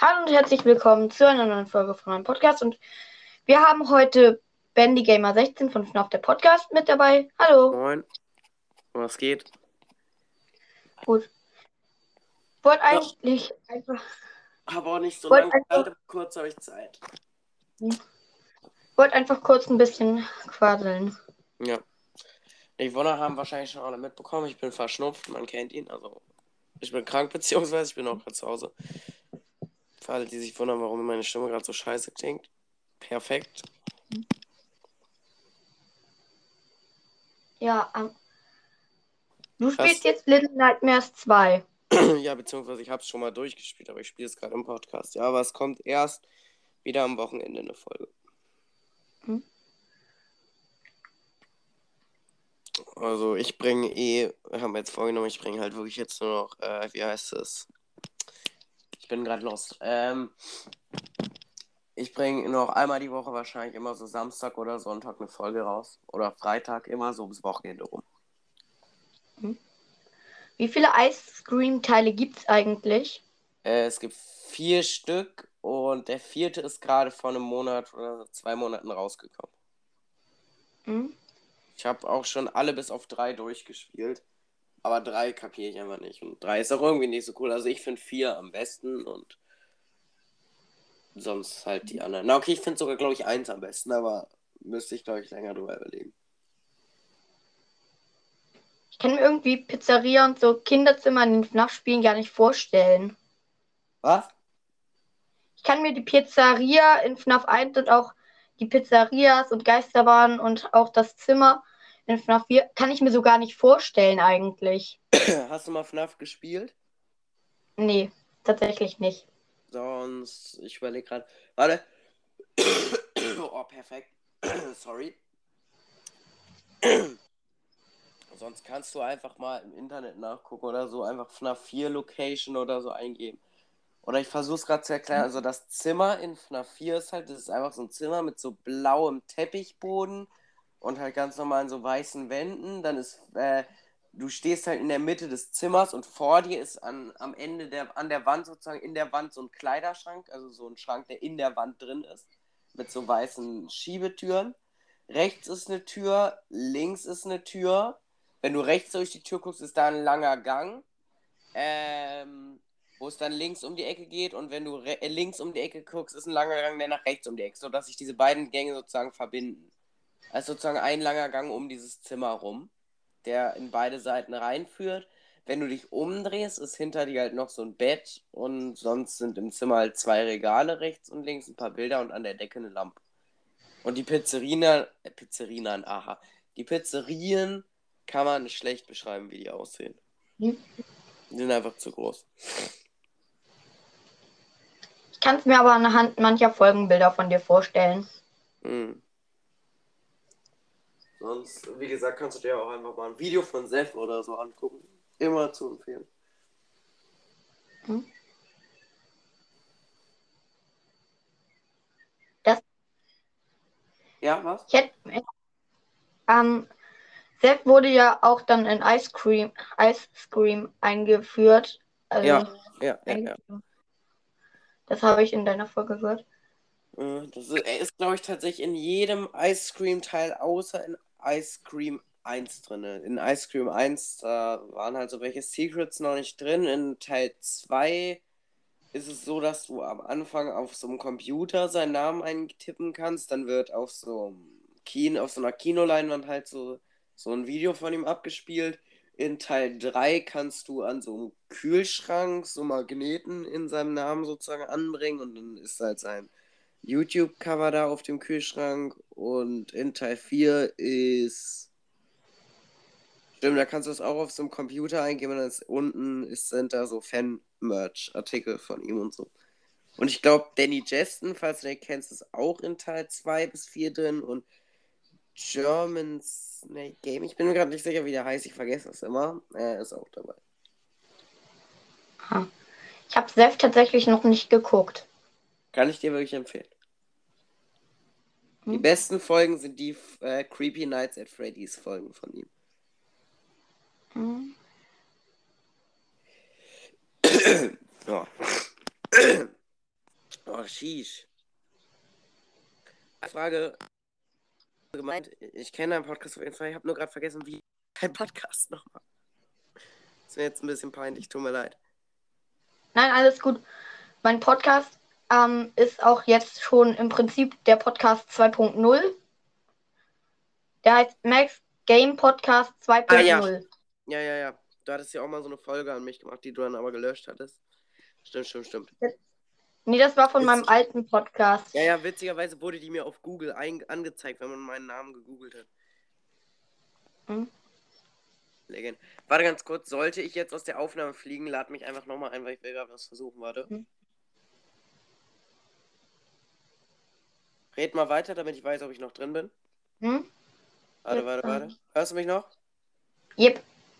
Hallo und herzlich willkommen zu einer neuen Folge von meinem Podcast. Und wir haben heute Bendy Gamer 16 von FNAF der Podcast mit dabei. Hallo. Moin, was geht? Gut. Wollte eigentlich einfach. Habe auch nicht so Wollte lange Zeit, einfach, aber kurz habe ich Zeit. wollt einfach kurz ein bisschen quasseln. Ja. Die Wohner haben wahrscheinlich schon alle mitbekommen. Ich bin verschnupft, man kennt ihn. Also, ich bin krank, beziehungsweise ich bin auch gerade zu Hause. Für alle, die sich wundern, warum meine Stimme gerade so scheiße klingt. Perfekt. Ja, du spielst jetzt Little Nightmares 2. Ja, beziehungsweise ich habe es schon mal durchgespielt, aber ich spiele es gerade im Podcast. Ja, aber es kommt erst wieder am Wochenende eine Folge. Also ich bringe haben wir jetzt vorgenommen, ich bringe halt wirklich jetzt nur noch, wie heißt es? Ich bin gerade lost. Ich bringe noch einmal die Woche wahrscheinlich immer so Samstag oder Sonntag eine Folge raus. Oder Freitag, immer so ums Wochenende rum. Wie viele Ice Cream Teile gibt's eigentlich? Es gibt 4 Stück und der 4. ist gerade vor einem Monat oder 2 Monaten rausgekommen. Hm? Ich habe auch schon alle bis auf 3 durchgespielt. Aber 3 kapiere ich einfach nicht. Und 3 ist auch irgendwie nicht so cool. Also ich finde 4 am besten und sonst halt die anderen. Na okay, ich finde sogar, glaube ich, 1 am besten, aber müsste ich, glaube ich, länger drüber überlegen. Ich kann mir irgendwie Pizzeria und so Kinderzimmer in den FNAF-Spielen gar nicht vorstellen. Was? Ich kann mir die Pizzeria in FNAF 1 und auch die Pizzerias und Geisterbahnen und auch das Zimmer in FNAF 4 kann ich mir so gar nicht vorstellen eigentlich. Hast du mal FNAF gespielt? Nee, tatsächlich nicht. Sonst, ich überlege gerade. Warte. Oh, perfekt. Sorry. Sonst kannst du einfach mal im Internet nachgucken oder so, einfach FNAF 4 Location oder so eingeben. Oder ich versuche es gerade zu erklären. Also das Zimmer in FNAF 4 ist halt, das ist einfach so ein Zimmer mit so blauem Teppichboden und halt ganz normalen so weißen Wänden. Dann ist, du stehst halt in der Mitte des Zimmers und vor dir ist am Ende an der Wand sozusagen in der Wand so ein Kleiderschrank, also so ein Schrank, der in der Wand drin ist, mit so weißen Schiebetüren. Rechts ist eine Tür, links ist eine Tür. Wenn du rechts durch die Tür guckst, ist da ein langer Gang. Wo es dann links um die Ecke geht und wenn du links um die Ecke guckst, ist ein langer Gang, der nach rechts um die Ecke, sodass sich diese beiden Gänge sozusagen verbinden. Also sozusagen ein langer Gang um dieses Zimmer rum, der in beide Seiten reinführt. Wenn du dich umdrehst, ist hinter dir halt noch so ein Bett und sonst sind im Zimmer halt 2 Regale rechts und links, ein paar Bilder und an der Decke eine Lampe. Und die die Pizzerien kann man nicht schlecht beschreiben, wie die aussehen. Hm? Die sind einfach zu groß. Ich kann es mir aber anhand mancher Folgenbilder von dir vorstellen. Mhm. Sonst, wie gesagt, kannst du dir auch einfach mal ein Video von Seth oder so angucken. Immer zu empfehlen. Hm? Das, Ja, was? ich hätte, Seth wurde ja auch dann in Ice Cream eingeführt. Also, Ja. das habe ich in deiner Folge gehört. Er ist, glaube ich, tatsächlich in jedem Ice Cream Teil außer in Ice Cream 1 drin. In Ice Cream 1 da waren halt so welche Secrets noch nicht drin. In Teil 2 ist es so, dass du am Anfang auf so einem Computer seinen Namen eintippen kannst. Dann wird auf so einer Kinoleinwand halt so ein Video von ihm abgespielt. In Teil 3 kannst du an so einem Kühlschrank so Magneten in seinem Namen sozusagen anbringen und dann ist halt sein YouTube-Cover da auf dem Kühlschrank. Und in Teil 4 ist. Stimmt, da kannst du es auch auf so einem Computer eingeben und dann sind da so Fan-Merch-Artikel von ihm und so. Und ich glaube, Danny Jeston, falls du den kennst, ist auch in Teil 2 bis 4 drin und German Snake Game, ich bin mir gerade nicht sicher, wie der heißt, ich vergesse das immer. Er ist auch dabei. Ha. Ich habe Seth tatsächlich noch nicht geguckt. Kann ich dir wirklich empfehlen. Die Hm? besten Folgen sind die Creepy Nights at Freddy's Folgen von ihm. Hm? Ja. Oh, sheesh. Frage gemeint, ich kenne deinen Podcast auf jeden Fall. Ich habe nur gerade vergessen, wie dein Podcast nochmal. Ist mir jetzt ein bisschen peinlich, tut mir leid. Nein, alles gut. Mein Podcast ist auch jetzt schon im Prinzip der Podcast 2.0. Der heißt Max Game Podcast 2.0. Ja. Du hattest ja auch mal so eine Folge an mich gemacht, die du dann aber gelöscht hattest. Stimmt. Nee, das war von meinem alten Podcast. Ja, witzigerweise wurde die mir auf Google angezeigt, wenn man meinen Namen gegoogelt hat. Legend. Warte ganz kurz, sollte ich jetzt aus der Aufnahme fliegen, lad mich einfach nochmal ein, weil ich will gerade was versuchen, warte. Red mal weiter, damit ich weiß, ob ich noch drin bin. Warte. Hörst du mich noch? Yep.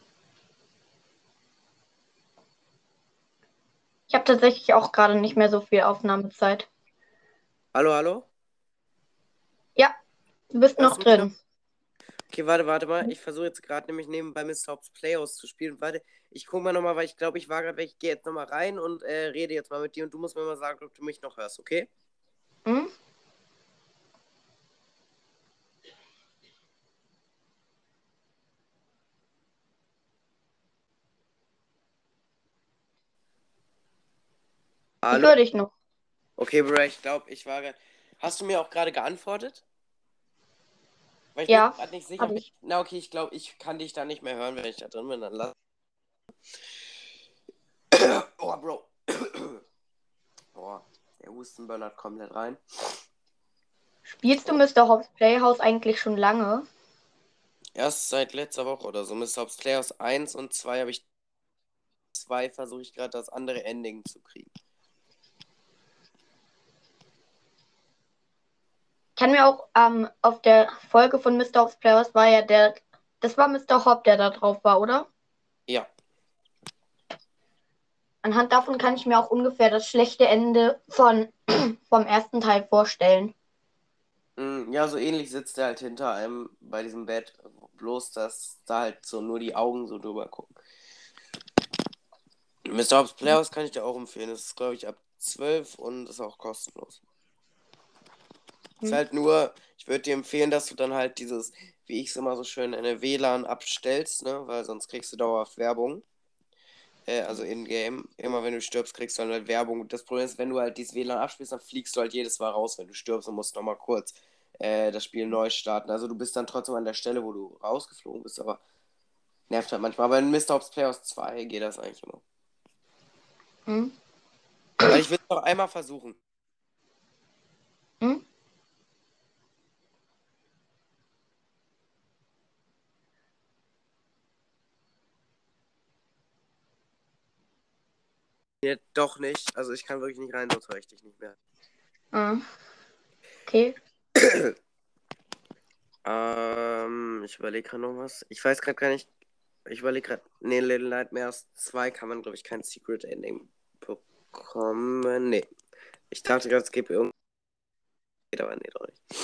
Ich habe tatsächlich auch gerade nicht mehr so viel Aufnahmezeit. Hallo? Ja, du bist Hörst noch du mich drin. noch? Okay, warte mal. Ich versuche jetzt gerade nämlich nebenbei Mr. Hops Playhouse zu spielen. Warte, ich gucke mal nochmal, weil ich glaube, ich war gerade weg. Ich gehe jetzt nochmal rein und rede jetzt mal mit dir und du musst mir mal sagen, ob du mich noch hörst, okay? Ich höre dich noch. Okay, Bro, ich glaube, ich war gerade... Hast du mir auch gerade geantwortet? Weil ich Ja, bin gerade nicht sicher. Na, okay, ich glaube, ich kann dich da nicht mehr hören, wenn ich da drin bin. Dann lass... Oh, Bro. Boah, der Husten böllert komplett rein. Spielst du Mr. Hops Playhouse eigentlich schon lange? Erst seit letzter Woche oder so. Mr. Hops Playhouse 1 und 2 habe ich... 2 versuche ich gerade das andere Ending zu kriegen. Kann mir auch auf der Folge von Mr. Hops Playhouse war ja das war Mr. Hop, der da drauf war, oder? Ja. Anhand davon kann ich mir auch ungefähr das schlechte Ende vom ersten Teil vorstellen. Ja, so ähnlich sitzt er halt hinter einem bei diesem Bett. Bloß, dass da halt so nur die Augen so drüber gucken. Mr. Hops Playhouse kann ich dir auch empfehlen. Das ist, glaube ich, ab 12 und ist auch kostenlos. Ist halt nur, ich würde dir empfehlen, dass du dann halt dieses, wie ich es immer so schön nenne, WLAN abstellst, ne? Weil sonst kriegst du dauerhaft Werbung. Also in-game. Immer wenn du stirbst, kriegst du dann halt Werbung. Das Problem ist, wenn du halt dieses WLAN abspielst, dann fliegst du halt jedes Mal raus, wenn du stirbst und musst nochmal kurz das Spiel neu starten. Also du bist dann trotzdem an der Stelle, wo du rausgeflogen bist, aber nervt halt manchmal. Aber in Mr. Hops Playhouse 2 geht das eigentlich immer. Weil ich will es noch einmal versuchen. Nee, doch nicht. Also ich kann wirklich nicht rein, sonst höre ich dich nicht mehr. Okay. Ich überlege gerade noch was. Ich weiß gerade gar nicht. Ich überlege gerade. Nee, Little Nightmares 2 kann man, glaube ich, kein Secret Ending bekommen. Nee. Ich dachte gerade, es gäbe irgendwie. Aber nee, doch nicht.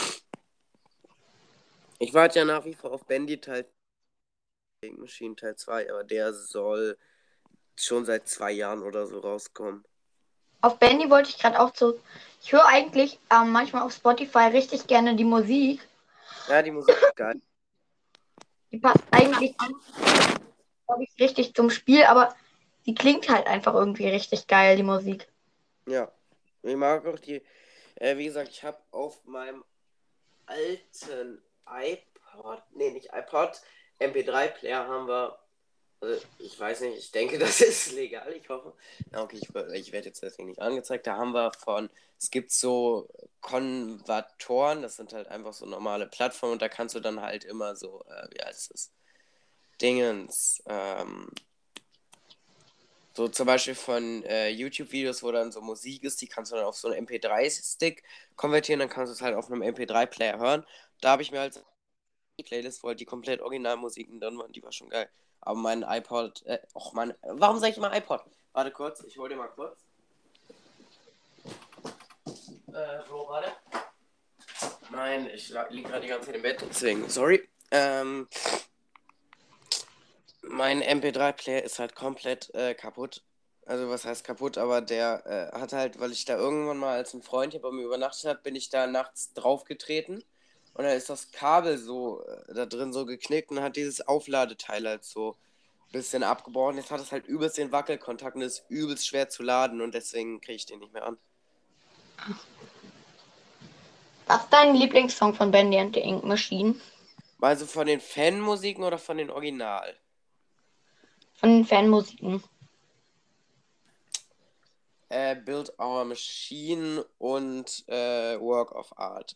Ich warte ja nach wie vor auf Bandy Teil Machine Teil 2, aber der soll schon seit 2 Jahren oder so rauskommen. Auf Bandy wollte ich gerade auch so. Ich höre eigentlich manchmal auf Spotify richtig gerne die Musik. Ja, die Musik ist geil. Die passt eigentlich, glaube ich, richtig zum Spiel, aber sie klingt halt einfach irgendwie richtig geil, die Musik. Ja. Ich mag auch die. Wie gesagt, ich habe auf meinem alten iPod, nee, nicht iPod, MP3-Player haben wir, ich weiß nicht, ich denke, das ist legal, ich hoffe. Na, okay, ich werde jetzt deswegen nicht angezeigt. Da haben wir es gibt so Konvertoren, das sind halt einfach so normale Plattformen und da kannst du dann halt immer so, wie heißt es, Dingens, so zum Beispiel von YouTube-Videos, wo dann so Musik ist, die kannst du dann auf so einen MP3-Stick konvertieren, dann kannst du es halt auf einem MP3-Player hören. Da habe ich mir halt die Playlist, wo halt die komplett Originalmusiken drin waren, die war schon geil. Aber mein iPod, warum sage ich immer iPod? Warte kurz, ich hol dir mal kurz. Bro, warte. Ich liege gerade die ganze Zeit im Bett, deswegen, sorry. Mein MP3-Player ist halt komplett kaputt. Also was heißt kaputt, aber der hat halt, weil ich da irgendwann mal als ein Freund hier bei mir übernachtet hat, bin ich da nachts draufgetreten und dann ist das Kabel so da drin so geknickt und hat dieses Aufladeteil halt so ein bisschen abgebrochen. Jetzt hat es halt übelst den Wackelkontakt und ist übelst schwer zu laden und deswegen kriege ich den nicht mehr an. Was ist dein Lieblingssong von Bendy and the Ink Machine? Also von den Fanmusiken oder von den Original? Von den Fanmusiken. Build Our Machine und Work of Art.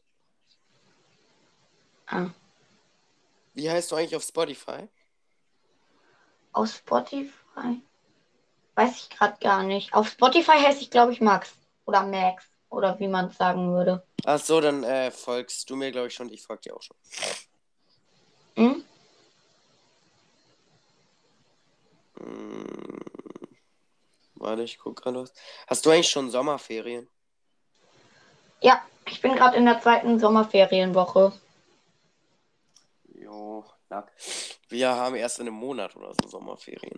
Ah. Wie heißt du eigentlich auf Spotify? Auf Spotify? Weiß ich gerade gar nicht. Auf Spotify heiße ich, glaube ich, Max. Oder Max. Oder wie man es sagen würde. Ach so, dann folgst du mir, glaube ich, schon. Ich folge dir auch schon. Hm? Hm, warte, ich gucke gerade was. Hast du eigentlich schon Sommerferien? Ja, ich bin gerade in der zweiten Sommerferienwoche. Jo, lag. Wir haben erst in einem Monat oder so Sommerferien.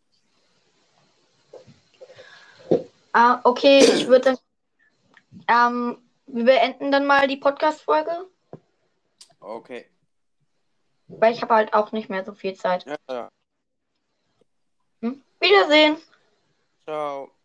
Ah, okay, ich würde wir beenden dann mal die Podcast-Folge, Okay. weil ich habe halt auch nicht mehr so viel Zeit. Ja, ja. Hm? Wiedersehen. Ciao.